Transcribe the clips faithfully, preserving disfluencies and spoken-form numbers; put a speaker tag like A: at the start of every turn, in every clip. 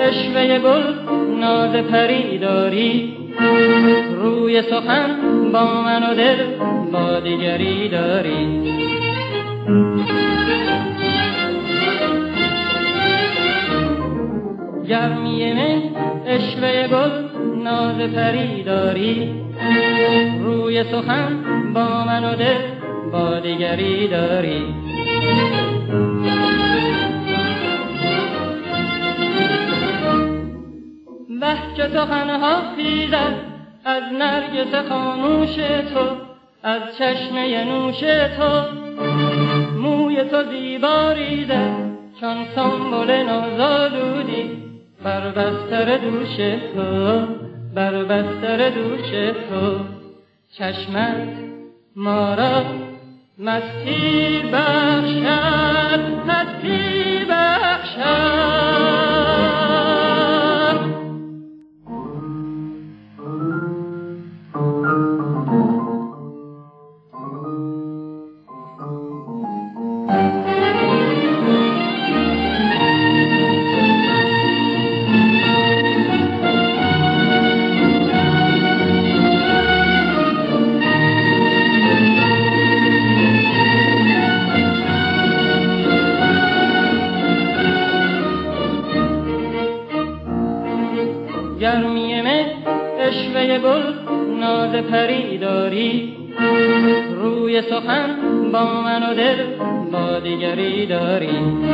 A: عشوه گل ناز پری داری، روی سخن با من و دل با دیگری داری. گرمی من عشوه گل ناز پری داری، روی سخن با من و دل با دیگری داری. بحث سخنها خیزد از نرگس خاموش تو، از چشمه نوش تو. موی تو زیبا ریزد چون سنبل نازآلودی، بر بستر دوش تو، بر بستر دوش تو. چشمت ما را مستی بخشد، مستی بخشد. گرمی من عشوه گل ناز پری داری، روی سخن با من و دل با دیگری داری.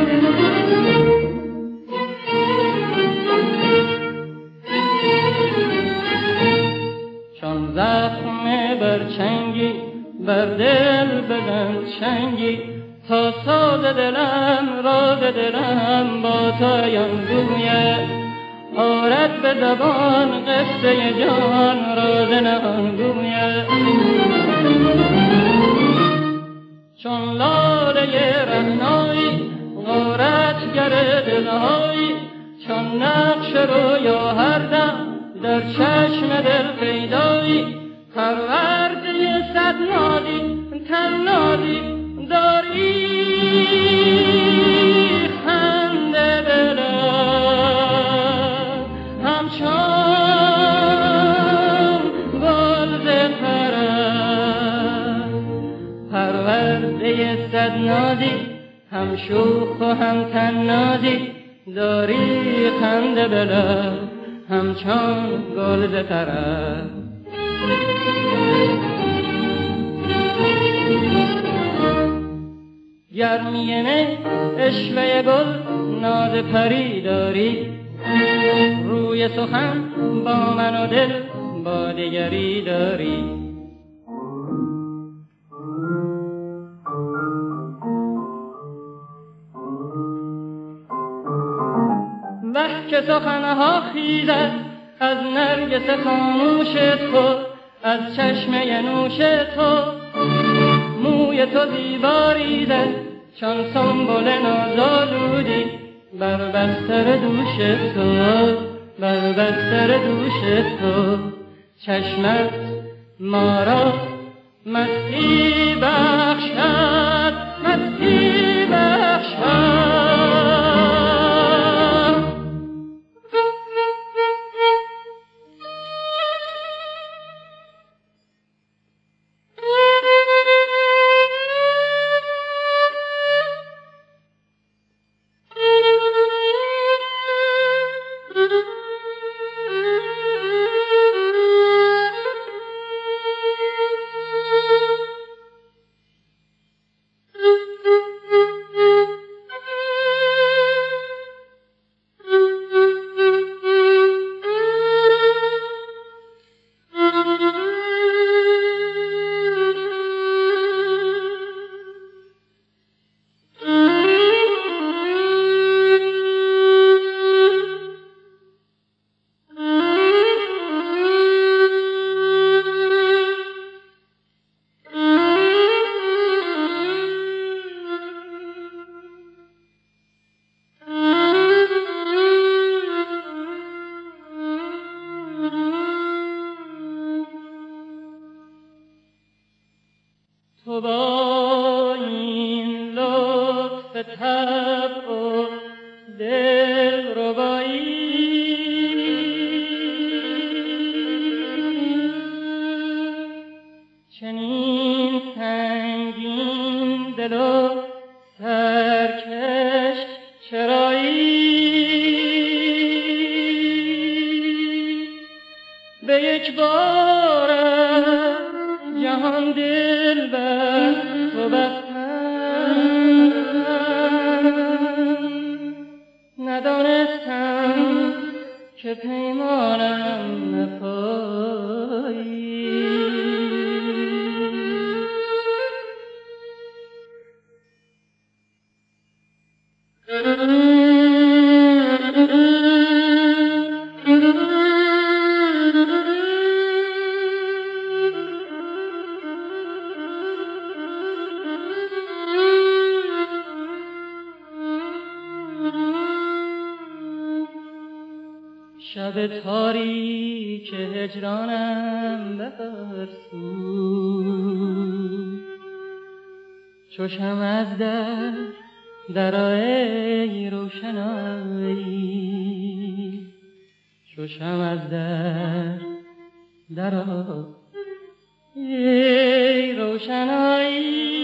A: چون زخم بر چنگی بر دل بزن چنگی، تا ساز دلم راز دلم با تو گوید. آرد به زبان قصه جان راز نهان گوید. چون لاله رعنایی غارتگر دلهایی، چون نقش رویا هر دم در چشم دل پیدایی. پرورده صد نازی طنازی داری، خنده بلند همچون گل ز طرب. پرورده صد نازی هم شوخ و هم طنازی داری، خنده بلند همچون گل ز طرب. گرمی من عشوه گل ناز پری داری، روی سخن با من و دل با دیگری داری. وه که سخنها خیزد از نرگس خاموش تو، از چشمه نوش تو. موی تو زیبا ریزد چون سنبل نازآلودی، بر بستر دوش تو، بر بستر دوش تو. چشمت ما را مستی بخشد، مستی بخشد. تو با این لطف طبع و دل ربایی به یک بار جهان دل بر تو بستم، ندانستم که پیمانم نپایی. شب تاریک هجرانم بفرسود، چو شمع از در درآی روشنایی، چو شمع از در درآی روشنایی.